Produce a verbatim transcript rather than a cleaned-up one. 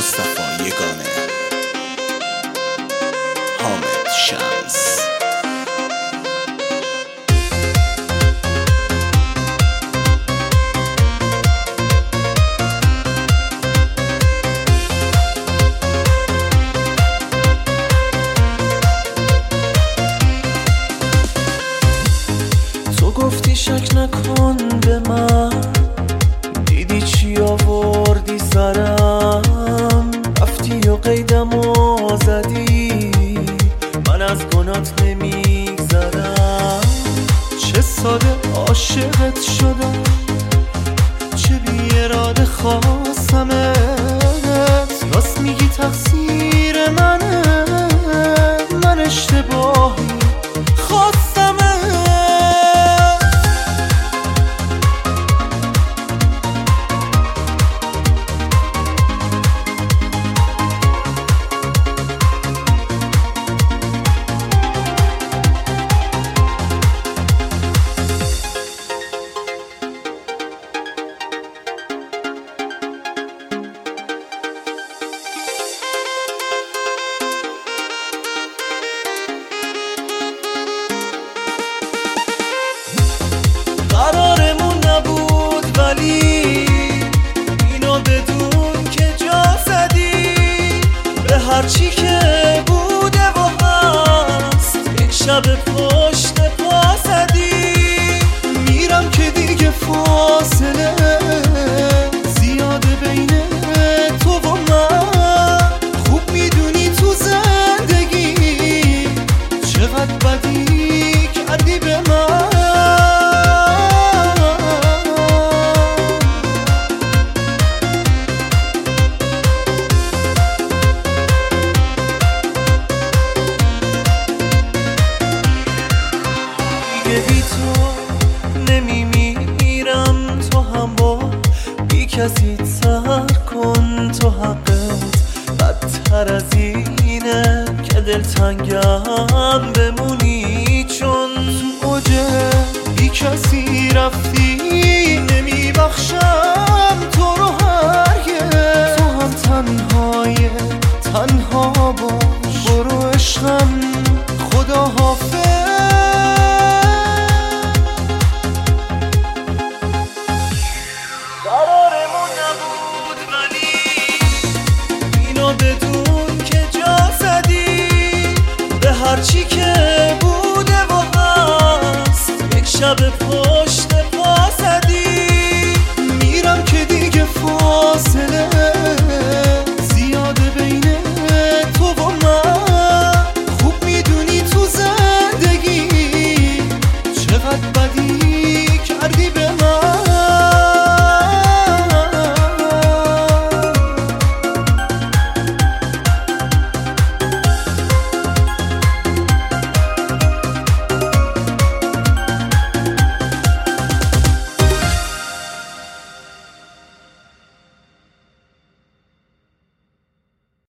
مصطفی یگانه، حامد شمس. تو گفتی شک نکن به من، دیدی چی آوردی سرم، رفتی و قیدم و زدی، من از گنات نمیگذرم. چه ساده عاشقت شدم، چه بی اراده خواستمت، راست میگی تقصیر منه، من اشتباهی خواستمت. قرارمون نبود ولی اینو بدون که جا زدی به هرچی که بوده و هست، یک شب پشت پا زدی. میرم که دیگه فاصله زیاده بین تو و من، خوب میدونی تو زندگی چقدر بدی کردی به من. بی تو نمیمیرم، تو هم با بی کسی تر کن، تو حقت بدتر از اینه که دلتنگم بمونی، چون تو اوج بی کسی رفتی، نمیبخشم تو رو هرگز. تو هم تنهای تنها باش، برو عشقم خدا حافظ. قرارمون نبود ولی اینو بدون که جا زدی به هرچی که بوده و هست، یک شب